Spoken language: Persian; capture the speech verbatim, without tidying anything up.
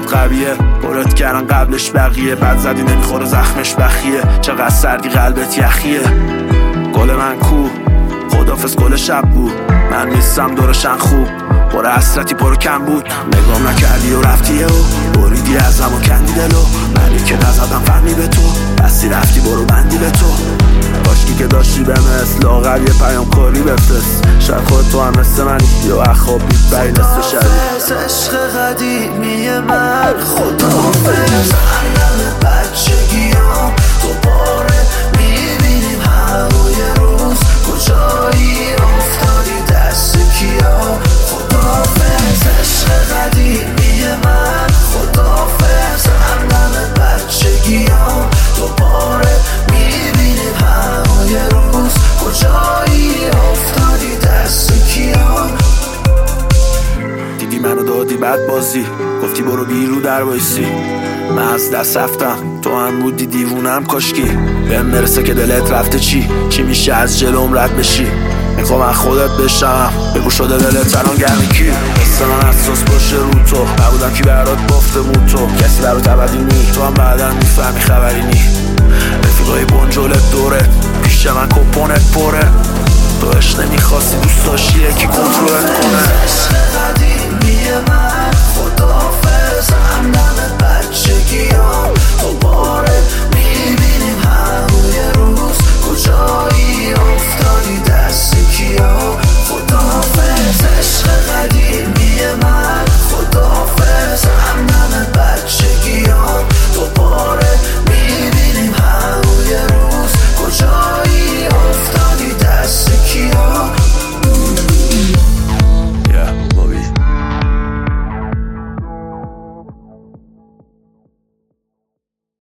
قویه، پرت کردن قبلش بقیه، بد زدی نمیخوره زخمش بخیه، چقدر سردی قلبت یخیه. گل من کو خدافز گل شب بود، من نیستم دورشن خوب، پر حسرتی پر کم بود. نگام نکردی و رفتی و بریدی ازم و کندی دلو، منی که نزدم فهمی به تو، بستی رفتی برو بندی به تو. کاشکی که داشتی به مثل لاغر یه پیام کاری بفرست، شاید خود تو هم مثل منی یا اخواب بید بری نصف شدی. خداحافظ عشق قدیمی من، خداحافظ علم بچگیام، دوباره میبینیم هر یه روز کجایی افتادی دست کیا. خداحافظ عشق قدیمی من، خداحافظ علم بچگیام، دوباره میبینیم هر یه روز کجایی افتادی دست کیا. دیدی منو دادی بد بازی، گفتی برو بیرو در بایستی، من از دست رفتم تو هم بودی دیوونم. کاشکی بهم مرسه که دلت رفته چی چی میشه از جلوم رد بشی. میخوام از خودت بشم بگو شده دلت الان گرمی کی، مثل من اساس باشه رو تو، نبودم کی برات بافته بود تو، کسی برات ابدی نی، تو هم بعدم میفهمی خبری نی. رفیقای بنجلت دورت پیش من کپونت پره،